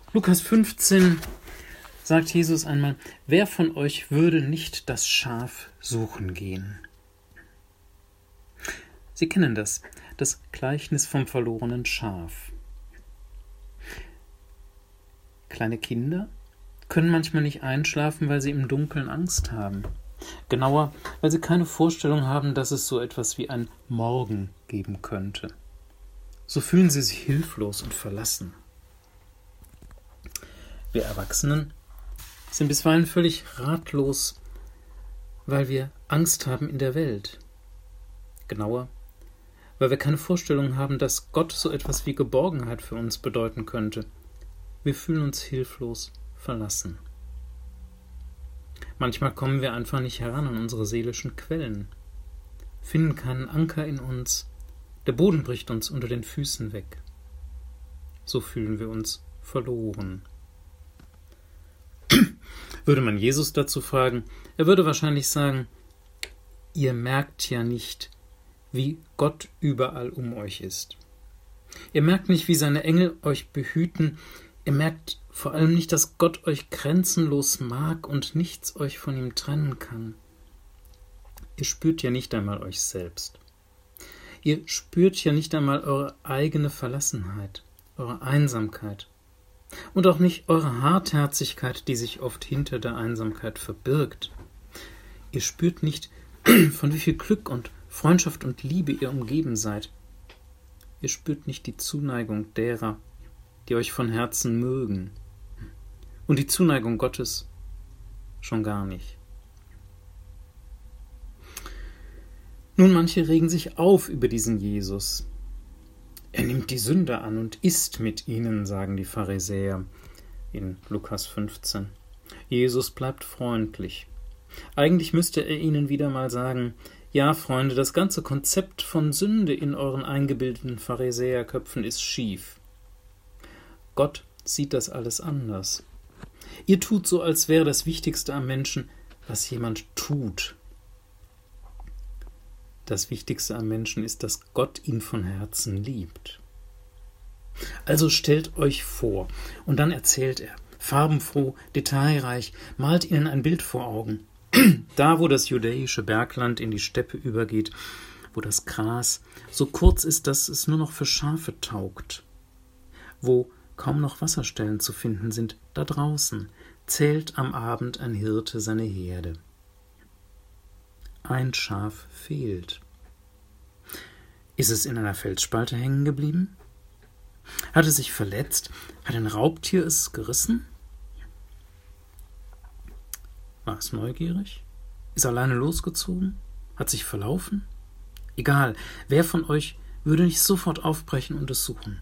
Lukas 15 sagt Jesus einmal: Wer von euch würde nicht das Schaf suchen gehen? Sie kennen das Gleichnis vom verlorenen Schaf. Kleine Kinder können manchmal nicht einschlafen, weil sie im Dunkeln Angst haben. Genauer, weil sie keine Vorstellung haben, dass es so etwas wie ein Morgen geben könnte. So fühlen sie sich hilflos und verlassen. Wir Erwachsenen sind bisweilen völlig ratlos, weil wir Angst haben in der Welt. Genauer, weil wir keine Vorstellung haben, dass Gott so etwas wie Geborgenheit für uns bedeuten könnte. Wir fühlen uns hilflos verlassen. Manchmal kommen wir einfach nicht heran an unsere seelischen Quellen, finden keinen Anker in uns, der Boden bricht uns unter den Füßen weg. So fühlen wir uns verloren. Würde man Jesus dazu fragen, er würde wahrscheinlich sagen: Ihr merkt ja nicht, wie Gott überall um euch ist. Ihr merkt nicht, wie seine Engel euch behüten. Ihr merkt vor allem nicht, dass Gott euch grenzenlos mag und nichts euch von ihm trennen kann. Ihr spürt ja nicht einmal euch selbst. Ihr spürt ja nicht einmal eure eigene Verlassenheit, eure Einsamkeit und auch nicht eure Hartherzigkeit, die sich oft hinter der Einsamkeit verbirgt. Ihr spürt nicht, von wie viel Glück und Freundschaft und Liebe ihr umgeben seid. Ihr spürt nicht die Zuneigung derer, die euch von Herzen mögen, und die Zuneigung Gottes schon gar nicht. Nun, manche regen sich auf über diesen Jesus. Er nimmt die Sünder an und isst mit ihnen, sagen die Pharisäer in Lukas 15. Jesus bleibt freundlich. Eigentlich müsste er ihnen wieder mal sagen: Ja, Freunde, das ganze Konzept von Sünde in euren eingebildeten Pharisäerköpfen ist schief. Gott sieht das alles anders. Ihr tut so, als wäre das Wichtigste am Menschen, was jemand tut. Das Wichtigste am Menschen ist, dass Gott ihn von Herzen liebt. Also stellt euch vor, und dann erzählt er, farbenfroh, detailreich, malt ihnen ein Bild vor Augen. Da, wo das judäische Bergland in die Steppe übergeht, wo das Gras so kurz ist, dass es nur noch für Schafe taugt, wo kaum noch Wasserstellen zu finden sind, da draußen zählt am Abend ein Hirte seine Herde. Ein Schaf fehlt. Ist es in einer Felsspalte hängen geblieben? Hat es sich verletzt? Hat ein Raubtier es gerissen? War es neugierig? Ist alleine losgezogen? Hat sich verlaufen? Egal, wer von euch würde nicht sofort aufbrechen und es suchen?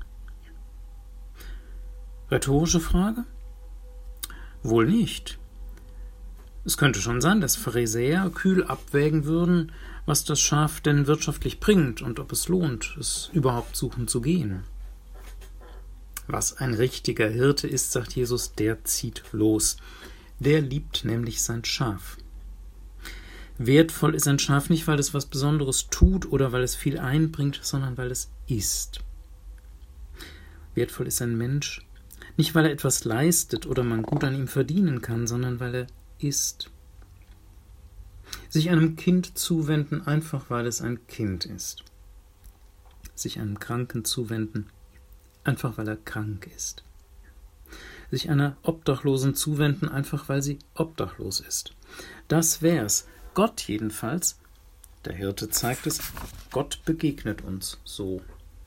Rhetorische Frage? Wohl nicht. Es könnte schon sein, dass Pharisäer kühl abwägen würden, was das Schaf denn wirtschaftlich bringt und ob es lohnt, es überhaupt suchen zu gehen. Was ein richtiger Hirte ist, sagt Jesus, der zieht los. Der liebt nämlich sein Schaf. Wertvoll ist ein Schaf nicht, weil es was Besonderes tut oder weil es viel einbringt, sondern weil es isst. Wertvoll ist ein Mensch, nicht weil er etwas leistet oder man gut an ihm verdienen kann, sondern weil er ist. Sich einem Kind zuwenden, einfach weil es ein Kind ist. Sich einem Kranken zuwenden, einfach weil er krank ist. Sich einer Obdachlosen zuwenden, einfach weil sie obdachlos ist. Das wär's. Gott jedenfalls, der Hirte zeigt es, Gott begegnet uns so.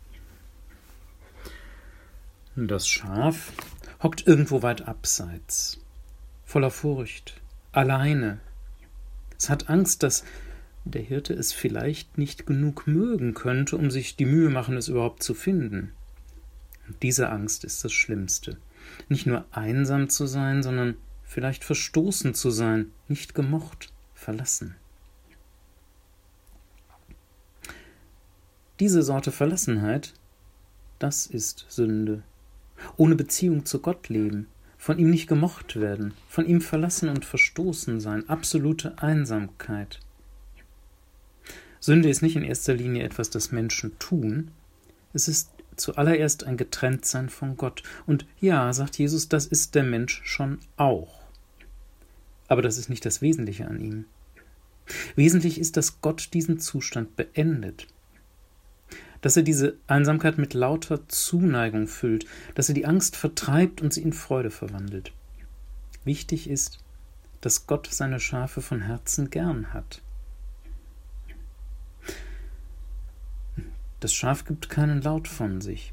Das Schaf hockt irgendwo weit abseits, voller Furcht, alleine. Es hat Angst, dass der Hirte es vielleicht nicht genug mögen könnte, um sich die Mühe machen, es überhaupt zu finden. Und diese Angst ist das Schlimmste. Nicht nur einsam zu sein, sondern vielleicht verstoßen zu sein, nicht gemocht, verlassen. Diese Sorte Verlassenheit, das ist Sünde. Ohne Beziehung zu Gott leben, von ihm nicht gemocht werden, von ihm verlassen und verstoßen sein, absolute Einsamkeit. Sünde ist nicht in erster Linie etwas, das Menschen tun, es ist zuallererst ein Getrenntsein von Gott. Und ja, sagt Jesus, das ist der Mensch schon auch. Aber das ist nicht das Wesentliche an ihm. Wesentlich ist, dass Gott diesen Zustand beendet. Dass er diese Einsamkeit mit lauter Zuneigung füllt, dass er die Angst vertreibt und sie in Freude verwandelt. Wichtig ist, dass Gott seine Schafe von Herzen gern hat. Das Schaf gibt keinen Laut von sich.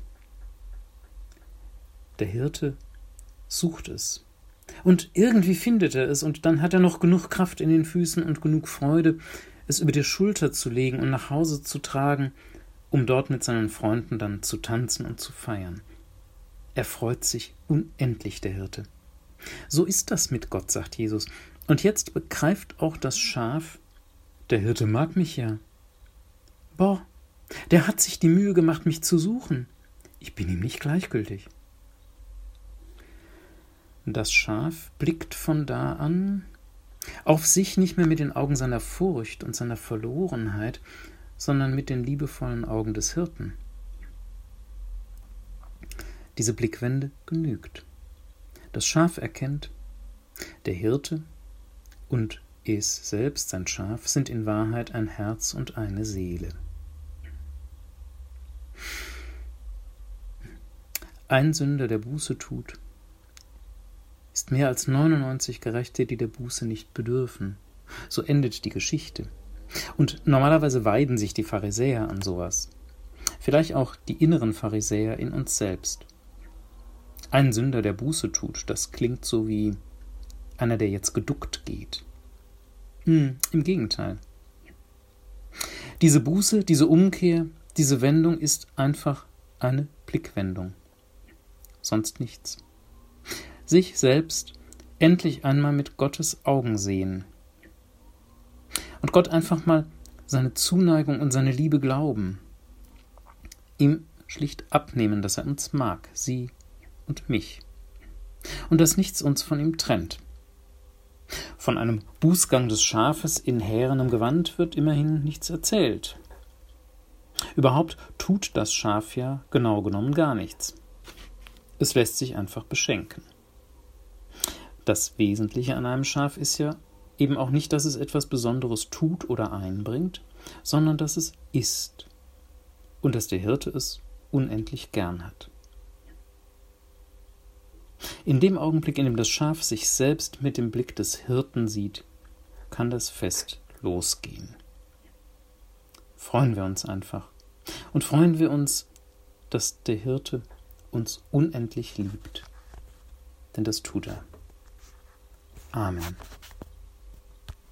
Der Hirte sucht es. Und irgendwie findet er es, und dann hat er noch genug Kraft in den Füßen und genug Freude, es über die Schulter zu legen und nach Hause zu tragen, um dort mit seinen Freunden dann zu tanzen und zu feiern. Er freut sich unendlich, der Hirte. So ist das mit Gott, sagt Jesus. Und jetzt begreift auch das Schaf, der Hirte mag mich ja. Boah, der hat sich die Mühe gemacht, mich zu suchen. Ich bin ihm nicht gleichgültig. Das Schaf blickt von da an auf sich nicht mehr mit den Augen seiner Furcht und seiner Verlorenheit, sondern mit den liebevollen Augen des Hirten. Diese Blickwende genügt. Das Schaf erkennt, der Hirte und es selbst, sein Schaf, sind in Wahrheit ein Herz und eine Seele. Ein Sünder, der Buße tut, ist mehr als 99 Gerechte, die der Buße nicht bedürfen. So endet die Geschichte. Und normalerweise weiden sich die Pharisäer an sowas. Vielleicht auch die inneren Pharisäer in uns selbst. Ein Sünder, der Buße tut, das klingt so wie einer, der jetzt geduckt geht. Im Gegenteil. Diese Buße, diese Umkehr, diese Wendung ist einfach eine Blickwendung. Sonst nichts. Sich selbst endlich einmal mit Gottes Augen sehen. Und Gott einfach mal seine Zuneigung und seine Liebe glauben. Ihm schlicht abnehmen, dass er uns mag, sie und mich. Und dass nichts uns von ihm trennt. Von einem Bußgang des Schafes in härenem Gewand wird immerhin nichts erzählt. Überhaupt tut das Schaf ja genau genommen gar nichts. Es lässt sich einfach beschenken. Das Wesentliche an einem Schaf ist ja eben auch nicht, dass es etwas Besonderes tut oder einbringt, sondern dass es ist und dass der Hirte es unendlich gern hat. In dem Augenblick, in dem das Schaf sich selbst mit dem Blick des Hirten sieht, kann das Fest losgehen. Freuen wir uns einfach und freuen wir uns, dass der Hirte uns unendlich liebt, denn das tut er. Amen.